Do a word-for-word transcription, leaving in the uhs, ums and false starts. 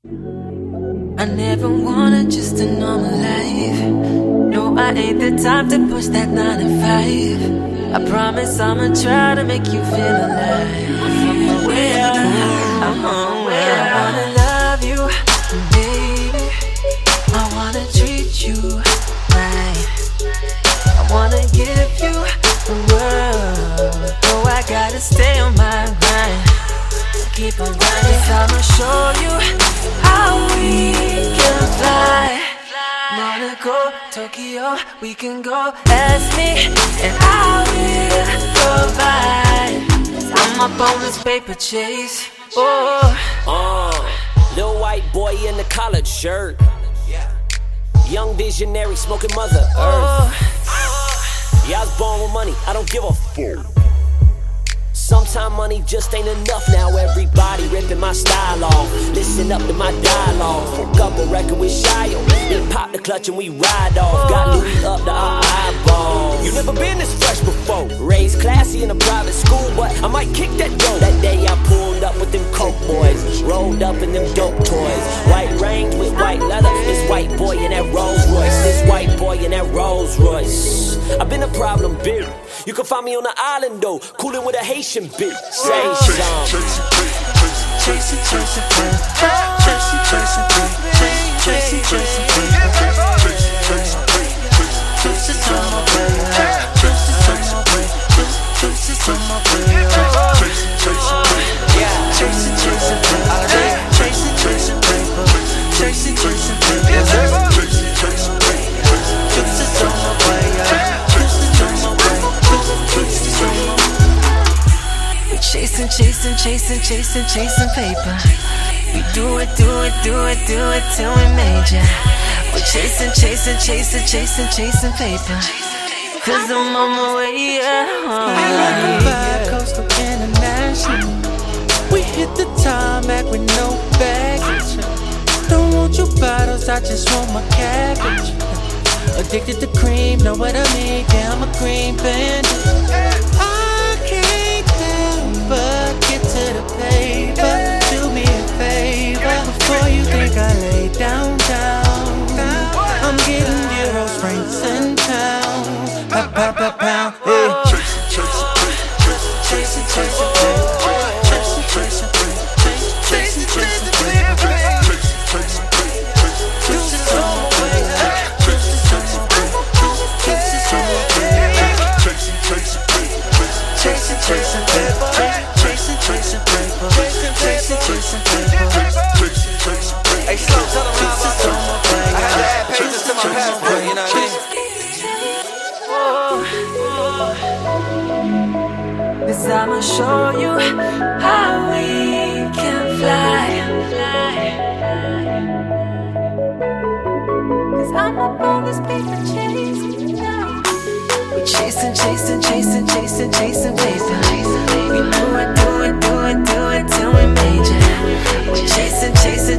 I never wanted just a normal life. No, I ain't the type to push that nine to five. I promise I'ma try to make you feel alive. I'm aware, I'm aware. I wanna love you, baby. I wanna treat you right. I wanna give you the world. Oh, I gotta stay on my grind. Keep on grinding, I'ma show you how we can fly. Monaco, Tokyo, we can go. Ask me, and I will provide. I'm up on this paper chase. Oh, uh, little white boy in the collared shirt. Young visionary smoking Mother Earth. Yeah, I was born with money, I don't give a fuck. Sometimes money just ain't enough now. Everybody ripping my style off. Listen up to my dialogue. Hook up a record with Shia. Then pop the clutch and we ride off. Got Louis up to our eyeballs. You never been this fresh before. Raised classy in a private school, but I might kick that dope. That day I pulled up with them coke boys. Rolled up in them dope toys. White range with white leather. This white boy in that Rolls Royce. This white boy in that Rolls Royce. I've been a problem, bitch. You can find me on the island though, coolin' with a Haitian bitch. Say something. Chasing, chasing, chasing, chasing, chasing, chasing, chasing, chasing, Chasing, chasing, chasing, chasing, chasing paper. We do it, do it, do it, do it till we major. We're chasing, chasing, chasing, chasing, chasing paper. Cause I'm on my way, yeah. We like a bi-coastal international. We hit the tarmac with no baggage. Don't want your bottles, I just want my cabbage. Addicted to cream, know what I mean? Yeah, I'm a cream bandit. I can't help but get to the paper. Do me a favor before you think I lay down, down. I'm getting euros, francs, and pounds. Pow, pow, pow, pow. Hey. Chasing, chasing, chasing, chasing, chasing, chasing, chasing, chasing, chasing. Chasing, chasing paper, chasing, chasing paper, chasing, chasing paper, chasing, chasing paper. Hey, slow, tell them how I feel. I had to add pages to my passport, you know what I mean? Cause I'ma show you how we can fly. Cause I'm up on this paper chase. We chasing, chasing, chasing, chasing, chasing paper. We do it, do it, do it, do it till we major. We chasing, chasing.